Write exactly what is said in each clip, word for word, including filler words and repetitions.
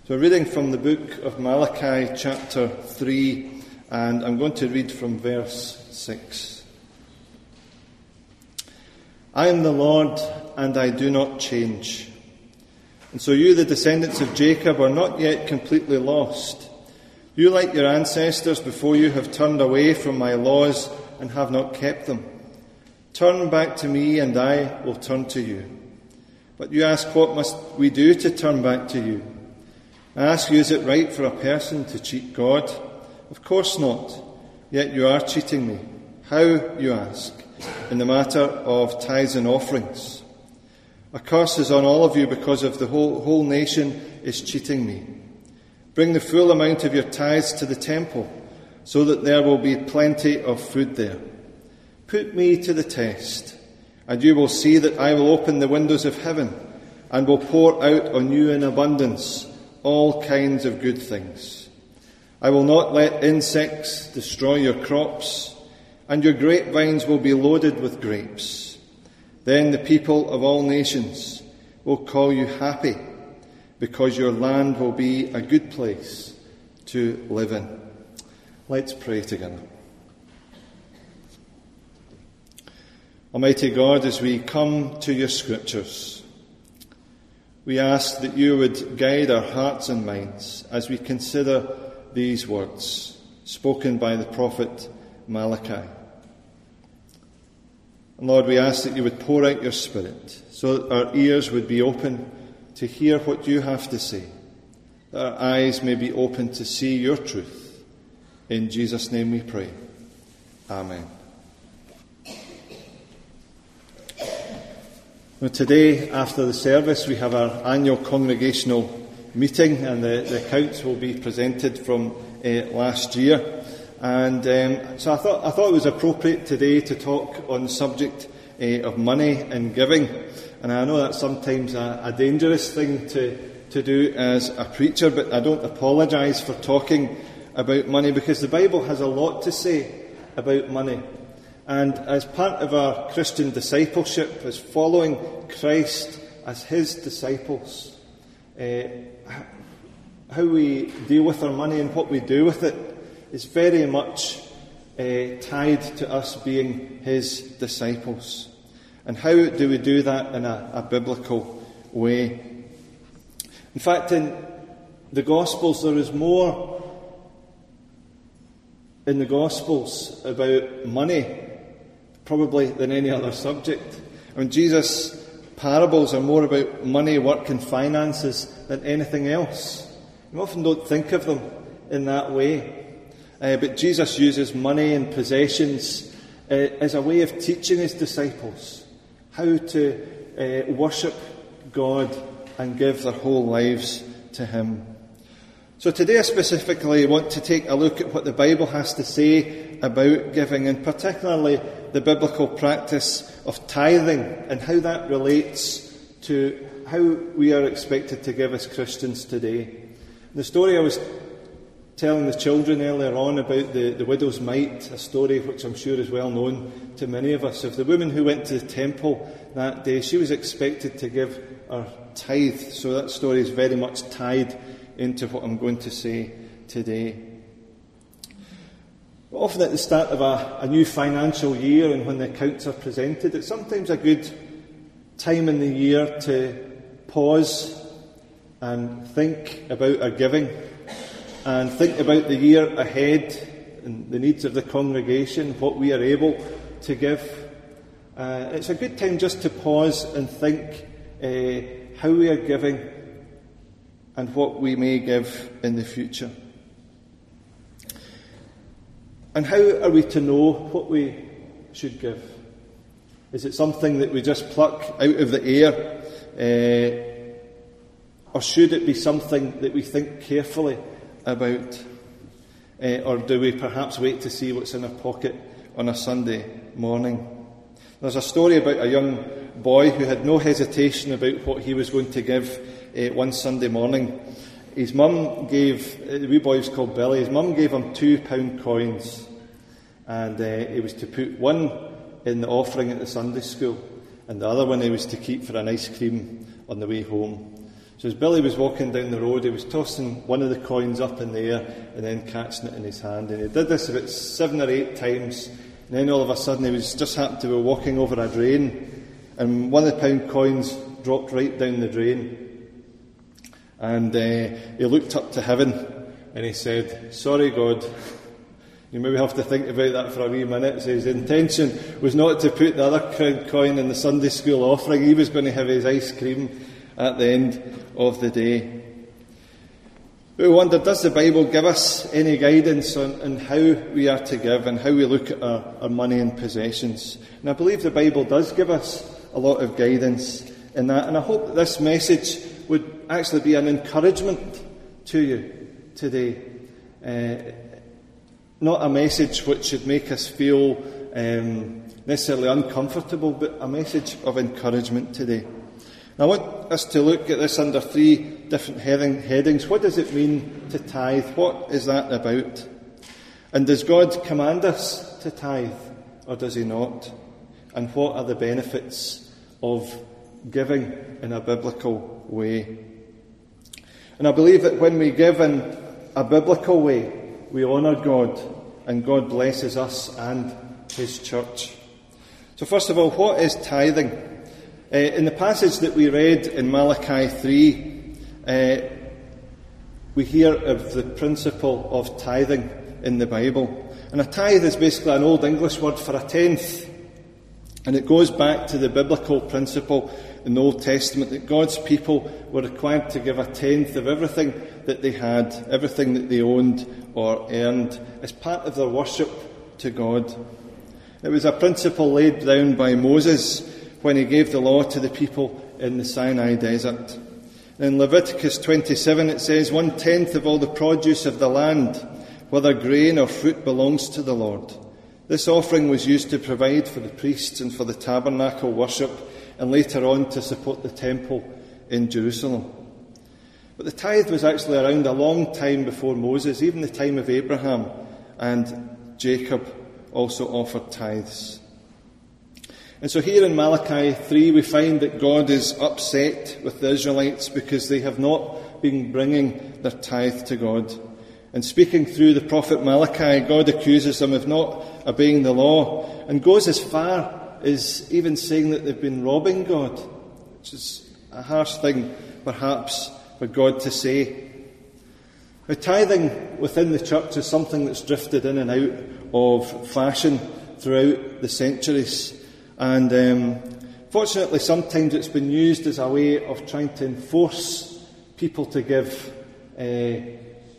So, reading from the book of Malachi, chapter three, and I'm going to read from verse six. I am the Lord, and I do not change. And so you, the descendants of Jacob, are not yet completely lost. You, like your ancestors before you, have turned away from my laws and have not kept them. Turn back to me, and I will turn to you. But you ask, what must we do to turn back to you? I ask you, is it right for a person to cheat God? Of course not. Yet you are cheating me. How, you ask, in the matter of tithes and offerings? A curse is on all of you because of the whole, whole nation is cheating me. Bring the full amount of your tithes to the temple, so that there will be plenty of food there. Put me to the test, and you will see that I will open the windows of heaven and will pour out on you in abundance all kinds of good things. I will not let insects destroy your crops, and your grapevines will be loaded with grapes. Then the people of all nations will call you happy, because your land will be a good place to live in. Let's pray together. Almighty God, as we come to your scriptures, we ask that you would guide our hearts and minds as we consider these words spoken by the prophet Malachi. And Lord, we ask that you would pour out your Spirit so that our ears would be open to hear what you have to say, that our eyes may be open to see your truth. In Jesus' name we pray. Amen. Now, today, after the service, we have our annual congregational meeting, and the, the accounts will be presented from uh, last year. And um, so I thought I thought it was appropriate today to talk on the subject uh, of money and giving. And I know that's sometimes a, a dangerous thing to, to do as a preacher, but I don't apologise for talking about money, because the Bible has a lot to say about money. And as part of our Christian discipleship, as following Christ as his disciples, uh, how we deal with our money and what we do with it is very much uh, tied to us being his disciples. And how do we do that in a, a biblical way? In fact, in the Gospels, there is more in the Gospels about money probably than any other subject. I mean, Jesus' parables are more about money, work and finances than anything else. We often don't think of them in that way. Uh, but Jesus uses money and possessions uh, as a way of teaching his disciples how to uh, worship God and give their whole lives to him. So today I specifically want to take a look at what the Bible has to say about giving, and particularly the biblical practice of tithing and how that relates to how we are expected to give as Christians today. The story I was telling the children earlier on about the, the widow's mite, a story which I'm sure is well known to many of us, of the woman who went to the temple that day. She was expected to give her tithe, so that story is very much tied into what I'm going to say today. Often at the start of a, a new financial year, and when the accounts are presented, it's sometimes a good time in the year to pause and think about our giving and think about the year ahead and the needs of the congregation, what we are able to give. Uh, it's a good time just to pause and think uh, how we are giving and what we may give in the future. And how are we to know what we should give? Is it something that we just pluck out of the air? Uh, or should it be something that we think carefully about? Uh, or do we perhaps wait to see what's in our pocket on a Sunday morning? There's a story about a young boy who had no hesitation about what he was going to give uh, one Sunday morning. His mum gave, uh, the wee boy was called Billy, his mum gave him two pound coins, and uh, he was to put one in the offering at the Sunday school, and the other one he was to keep for an ice cream on the way home. So as Billy was walking down the road, he was tossing one of the coins up in the air and then catching it in his hand. And he did this about seven or eight times. And then all of a sudden he was just happened to be walking over a drain, and one of the pound coins dropped right down the drain. And uh, he looked up to heaven and he said, "Sorry, God, you maybe have to think about that for a wee minute." So his intention was not to put the other coin in the Sunday school offering. He was going to have his ice cream at the end of the day. But we wonder, does the Bible give us any guidance on, on how we are to give and how we look at our, our money and possessions? And I believe the Bible does give us a lot of guidance in that. And I hope that this message would actually be an encouragement to you today. Uh, not a message which should make us feel um, necessarily uncomfortable, but a message of encouragement today. I want us to look at this under three different heading, headings. What does it mean to tithe? What is that about? And does God command us to tithe, or does he not? And what are the benefits of giving in a biblical way? And I believe that when we give in a biblical way, we honour God, and God blesses us and his church. So first of all, what is tithing? Uh, in the passage that we read in Malachi three, uh, we hear of the principle of tithing in the Bible. And a tithe is basically an Old English word for a tenth. And it goes back to the biblical principle in the Old Testament that God's people were required to give a tenth of everything that they had, everything that they owned or earned, as part of their worship to God. It was a principle laid down by Moses when he gave the law to the people in the Sinai desert. In Leviticus twenty-seven it says, "One tenth of all the produce of the land, whether grain or fruit, belongs to the Lord. This offering was used to provide for the priests and for the tabernacle worship, and later on to support the temple in Jerusalem." But the tithe was actually around a long time before Moses, even the time of Abraham, and Jacob also offered tithes. And so here in Malachi three we find that God is upset with the Israelites because they have not been bringing their tithe to God. And speaking through the prophet Malachi, God accuses them of not obeying the law, and goes as far as even saying that they've been robbing God, which is a harsh thing perhaps for God to say. Now, tithing within the church is something that's drifted in and out of fashion throughout the centuries. And um, fortunately, sometimes it's been used as a way of trying to enforce people to give. Uh,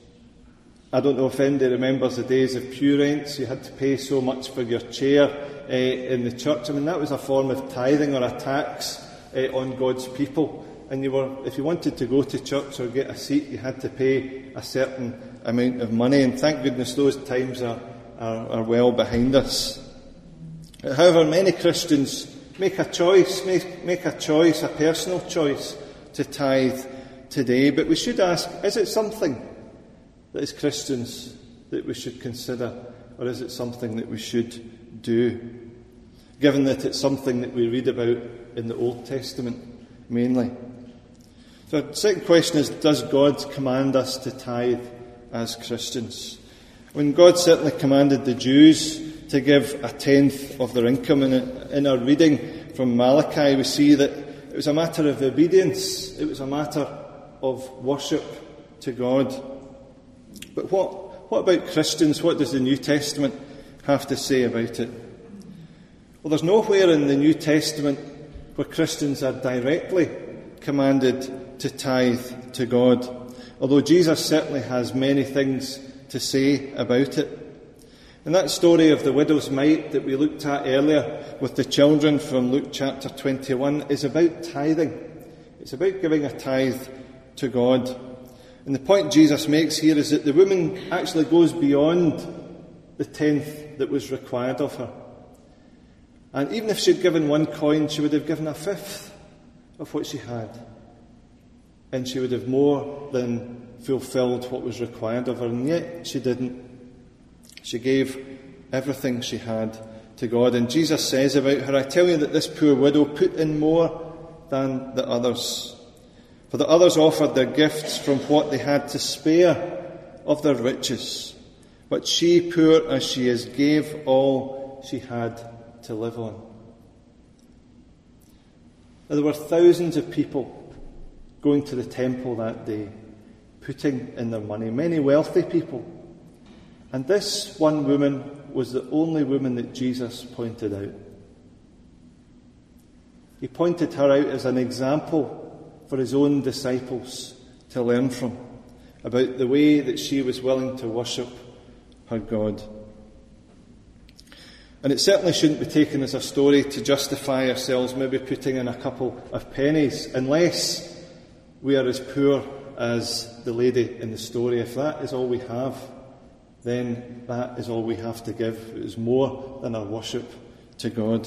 I don't know if anybody remembers the days of pew rents. You had to pay so much for your chair uh, in the church. I mean, that was a form of tithing or a tax uh, on God's people. And you were, if you wanted to go to church or get a seat, you had to pay a certain amount of money. And thank goodness those times are, are, are well behind us. However, many Christians make a choice, make, make a choice, a personal choice to tithe today. But we should ask, is it something that as Christians that we should consider, or is it something that we should do? Given that it's something that we read about in the Old Testament mainly. So the second question is, does God command us to tithe as Christians? When God certainly commanded the Jews to give a tenth of their income. And in our reading from Malachi, we see that it was a matter of obedience. It was a matter of worship to God. But what, what about Christians? What does the New Testament have to say about it? Well, there's nowhere in the New Testament where Christians are directly commanded to tithe to God, although Jesus certainly has many things to say about it. And that story of the widow's mite that we looked at earlier with the children from Luke chapter twenty-one is about tithing. It's about giving a tithe to God. And the point Jesus makes here is that the woman actually goes beyond the tenth that was required of her. And even if she'd given one coin, she would have given a fifth of what she had. And she would have more than fulfilled what was required of her. And yet she didn't. She gave everything she had to God. And Jesus says about her, "I tell you that this poor widow put in more than the others. For the others offered their gifts from what they had to spare of their riches. But she, poor as she is, gave all she had to live on. Now, there were thousands of people going to the temple that day, putting in their money, many wealthy people. And this one woman was the only woman that Jesus pointed out. He pointed her out as an example for his own disciples to learn from, about the way that she was willing to worship her God. And it certainly shouldn't be taken as a story to justify ourselves maybe putting in a couple of pennies, unless we are as poor as the lady in the story. If that is all we have, then that is all we have to give. It is more than our worship to God.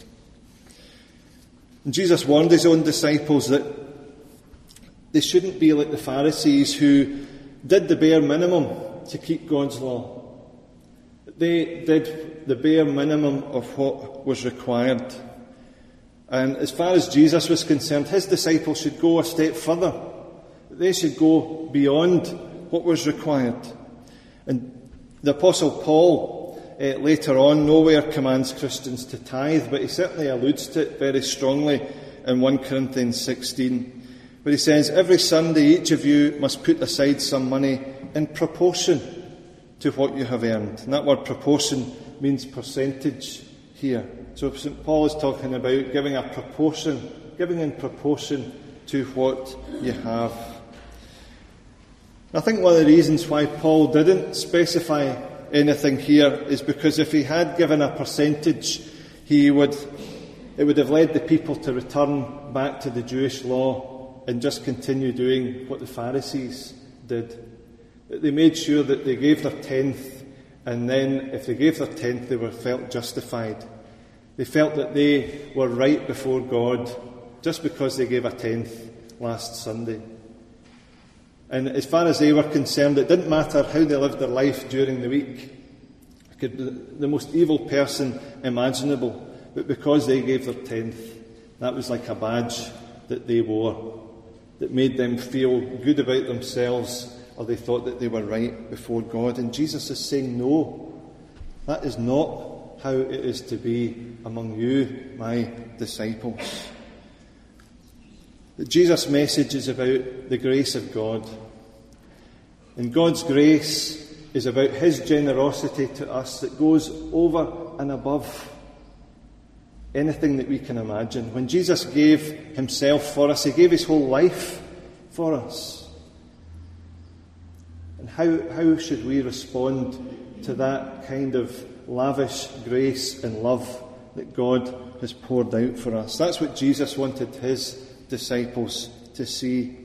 And Jesus warned his own disciples that they shouldn't be like the Pharisees who did the bare minimum to keep God's law. They did the bare minimum of what was required. And as far as Jesus was concerned, his disciples should go a step further. They should go beyond what was required. And the Apostle Paul, uh, later on, nowhere commands Christians to tithe, but he certainly alludes to it very strongly in First Corinthians sixteen. But he says, every Sunday each of you must put aside some money in proportion to what you have earned. And that word proportion means percentage here. So Saint Paul is talking about giving a proportion, giving in proportion to what you have. I think one of the reasons why Paul didn't specify anything here is because if he had given a percentage, he would, it would have led the people to return back to the Jewish law and just continue doing what the Pharisees did. They made sure that they gave their tenth, and then if they gave their tenth, they were felt justified. They felt that they were right before God just because they gave a tenth last Sunday. And as far as they were concerned, it didn't matter how they lived their life during the week. It could be the most evil person imaginable, but because they gave their tenth, that was like a badge that they wore, that made them feel good about themselves, or they thought that they were right before God. And Jesus is saying, no, that is not how it is to be among you, my disciples. That Jesus' message is about the grace of God. And God's grace is about his generosity to us that goes over and above anything that we can imagine. When Jesus gave himself for us, he gave his whole life for us. And how, how should we respond to that kind of lavish grace and love that God has poured out for us? That's what Jesus wanted his disciples to see.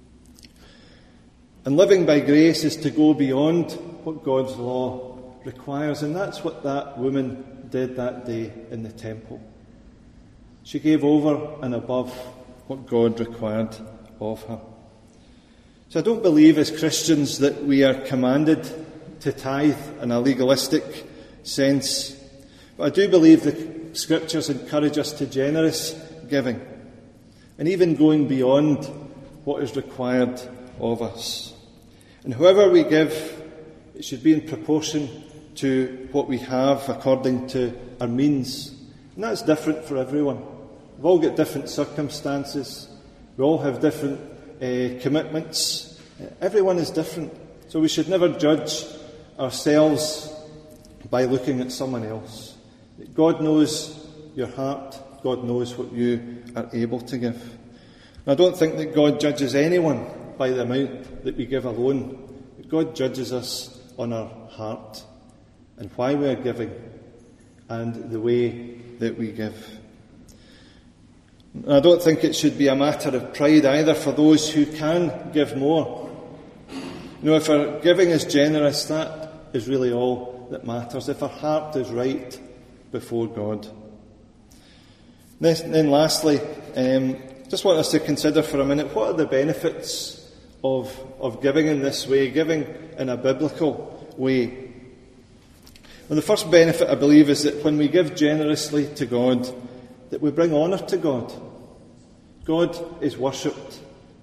And living by grace is to go beyond what God's law requires, and that's what that woman did that day in the temple. She gave over and above what God required of her. So I don't believe as Christians that we are commanded to tithe in a legalistic sense, but I do believe the Scriptures encourage us to generous giving, and even going beyond what is required of us. And however we give, it should be in proportion to what we have according to our means. And that's different for everyone. We've all got different circumstances. We all have different uh, commitments. Uh, everyone is different. So we should never judge ourselves by looking at someone else. God knows your heart. God knows what you are able to give. And I don't think that God judges anyone by the amount that we give alone. But God judges us on our heart and why we are giving and the way that we give. And I don't think it should be a matter of pride either for those who can give more. You know, if our giving is generous, that is really all that matters. If our heart is right before God. Then, then lastly, um, just want us to consider for a minute, what are the benefits of, of giving in this way, giving in a biblical way? Well, the first benefit, I believe, is that when we give generously to God, that we bring honour to God. God is worshipped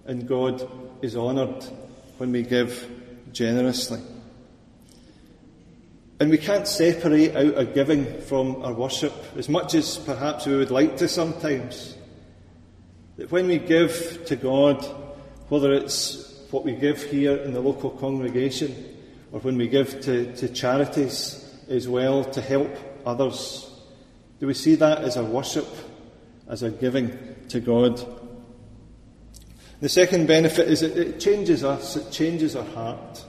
and God is honoured when we give generously. And we can't separate out our giving from our worship, as much as perhaps we would like to sometimes. That when we give to God, whether it's what we give here in the local congregation, or when we give to, to charities as well to help others, do we see that as our worship, as our giving to God? The second benefit is that it changes us, it changes our heart.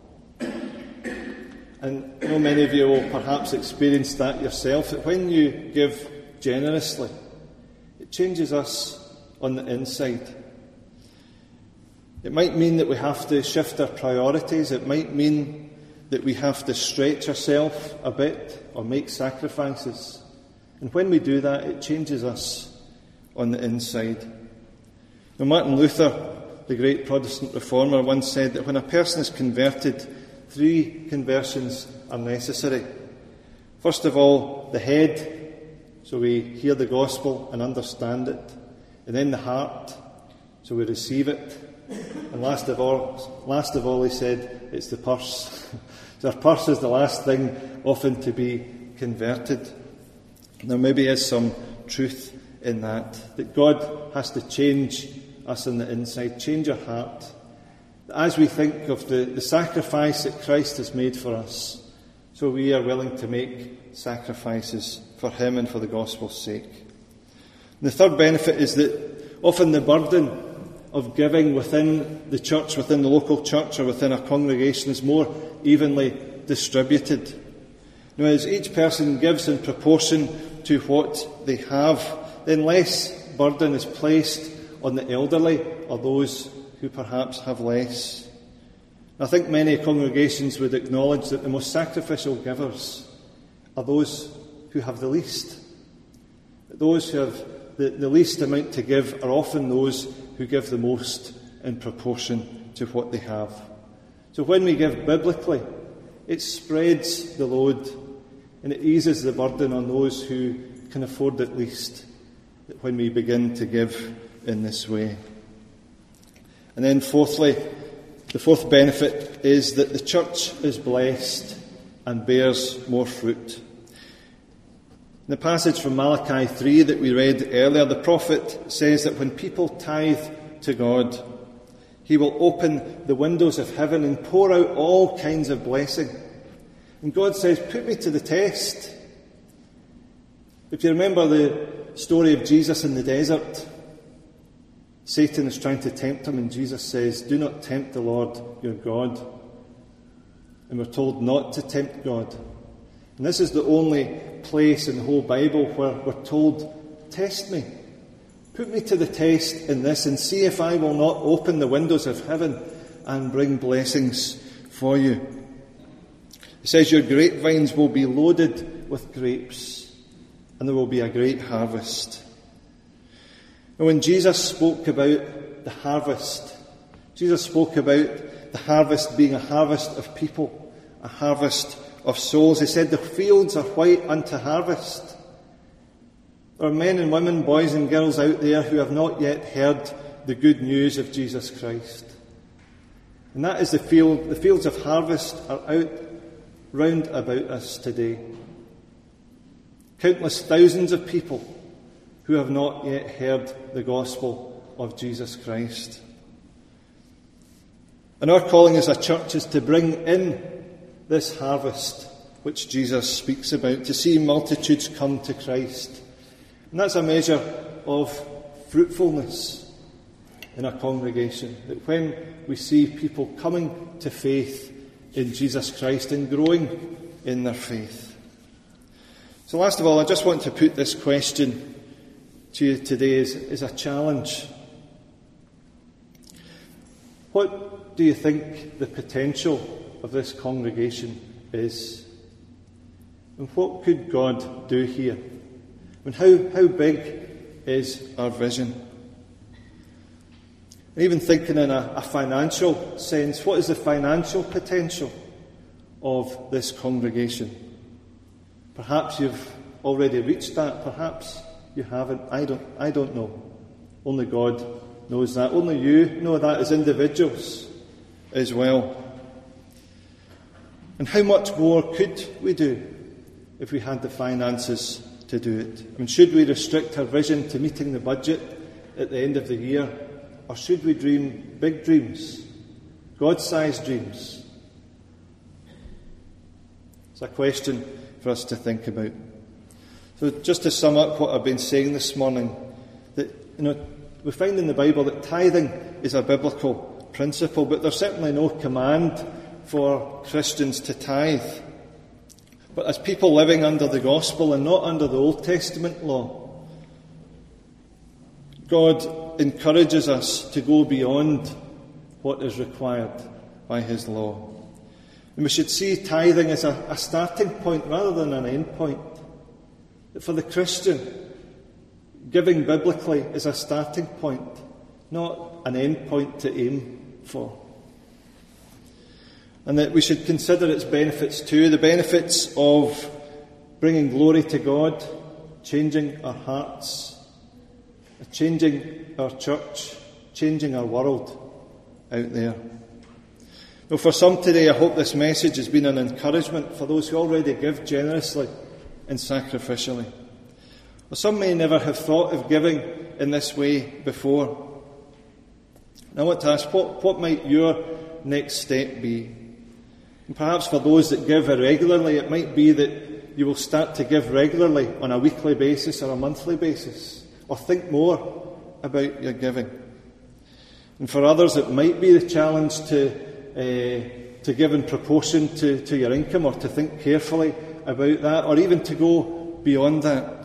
And I know many of you will perhaps experience that yourself, that when you give generously, it changes us on the inside. It might mean that we have to shift our priorities. It might mean that we have to stretch ourselves a bit or make sacrifices. And when we do that, it changes us on the inside. Now, Martin Luther, the great Protestant reformer, once said that when a person is converted, three conversions are necessary. First of all, the head, so we hear the gospel and understand it. And then the heart, so we receive it. And last of all, last of all, he said, it's the purse. So our purse is the last thing often to be converted. There maybe is some truth in that, that God has to change us on the inside, change our heart. As we think of the, the sacrifice that Christ has made for us, so we are willing to make sacrifices for him and for the gospel's sake. And the third benefit is that often the burden of giving within the church, within the local church or within a congregation is more evenly distributed. Now, as each person gives in proportion to what they have, then less burden is placed on the elderly or those who perhaps have less. I think many congregations would acknowledge that the most sacrificial givers are those who have the least. Those who have the, the least amount to give are often those who give the most in proportion to what they have. So when we give biblically, it spreads the load and it eases the burden on those who can afford it least, when we begin to give in this way. And then fourthly, the fourth benefit is that the church is blessed and bears more fruit. In the passage from Malachi three that we read earlier, the prophet says that when people tithe to God, he will open the windows of heaven and pour out all kinds of blessing. And God says, put me to the test. If you remember the story of Jesus in the desert, Satan is trying to tempt him, and Jesus says, do not tempt the Lord your God. And we're told not to tempt God. And this is the only place in the whole Bible where we're told, test me. Put me to the test in this and see if I will not open the windows of heaven and bring blessings for you. It says, your grapevines will be loaded with grapes, and there will be a great harvest. And when Jesus spoke about the harvest, Jesus spoke about the harvest being a harvest of people, a harvest of souls. He said, the fields are white unto harvest. There are men and women, boys and girls out there who have not yet heard the good news of Jesus Christ. And that is the field. The fields of harvest are out round about us today. Countless thousands of people who have not yet heard the gospel of Jesus Christ. And our calling as a church is to bring in this harvest which Jesus speaks about, to see multitudes come to Christ. And that's a measure of fruitfulness in a congregation, that when we see people coming to faith in Jesus Christ and growing in their faith. So last of all, I just want to put this question to you today as, as a challenge. What do you think the potential of this congregation is? And what could God do here? And how, how big is our vision? And even thinking in a, a financial sense, what is the financial potential of this congregation? Perhaps you've already reached that, perhaps you haven't. I don't, I don't know. Only God knows that. Only you know that as individuals as well. And how much more could we do if we had the finances to do it? I mean, should we restrict our vision to meeting the budget at the end of the year? Or should we dream big dreams, God-sized dreams? It's a question for us to think about. So just to sum up what I've been saying this morning, that, you know, we find in the Bible that tithing is a biblical principle, but there's certainly no command for Christians to tithe. But as people living under the gospel and not under the Old Testament law, God encourages us to go beyond what is required by his law. And we should see tithing as a, a starting point rather than an end point. That for the Christian, giving biblically is a starting point, not an end point to aim for. And that we should consider its benefits too, the benefits of bringing glory to God, changing our hearts, changing our church, changing our world out there. Now, for some today, I hope this message has been an encouragement for those who already give generously and sacrificially. Well, some may never have thought of giving in this way before. And I want to ask, what, what might your next step be? And perhaps for those that give irregularly, it might be that you will start to give regularly on a weekly basis or a monthly basis, or think more about your giving. And for others, it might be the challenge to uh, to give in proportion to, to your income, or to think carefully about that, or even to go beyond that.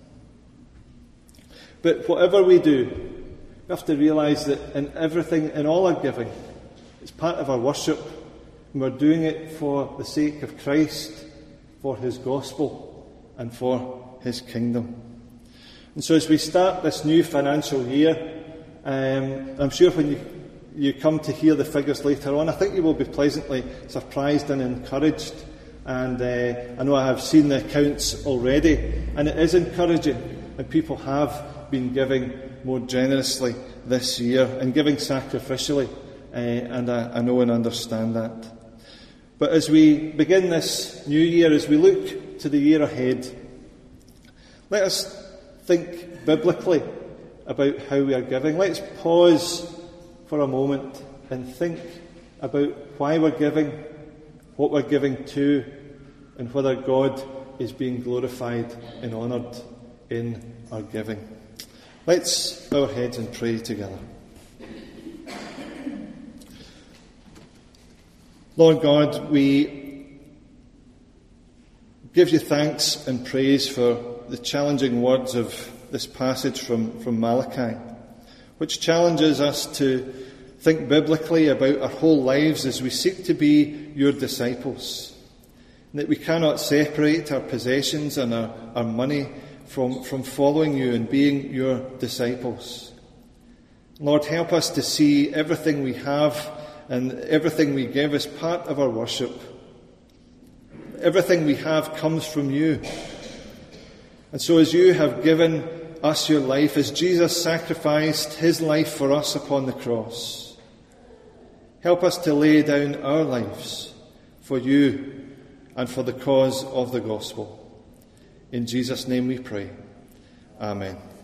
But whatever we do, we have to realise that in everything, in all our giving, it's part of our worship, and we're doing it for the sake of Christ, for his gospel, and for his kingdom. And so as we start this new financial year, um, I'm sure when you, you come to hear the figures later on, I think you will be pleasantly surprised and encouraged. And uh, I know I have seen the accounts already, and it is encouraging, and people have been giving more generously this year and giving sacrificially, uh, and I, I know and understand that. But as we begin this new year, as we look to the year ahead, let us think biblically about how we are giving. Let's pause for a moment and think about why we're giving, what we're giving to, and whether God is being glorified and honoured in our giving. Let's bow our heads and pray together. Lord God, we give you thanks and praise for the challenging words of this passage from, from Malachi, which challenges us to think biblically about our whole lives as we seek to be your disciples, and that we cannot separate our possessions and our, our money from, from following you and being your disciples. Lord, help us to see everything we have and everything we give as part of our worship. Everything we have comes from you. And so as you have given us your life, as Jesus sacrificed his life for us upon the cross, help us to lay down our lives for you and for the cause of the gospel. In Jesus' name we pray. Amen.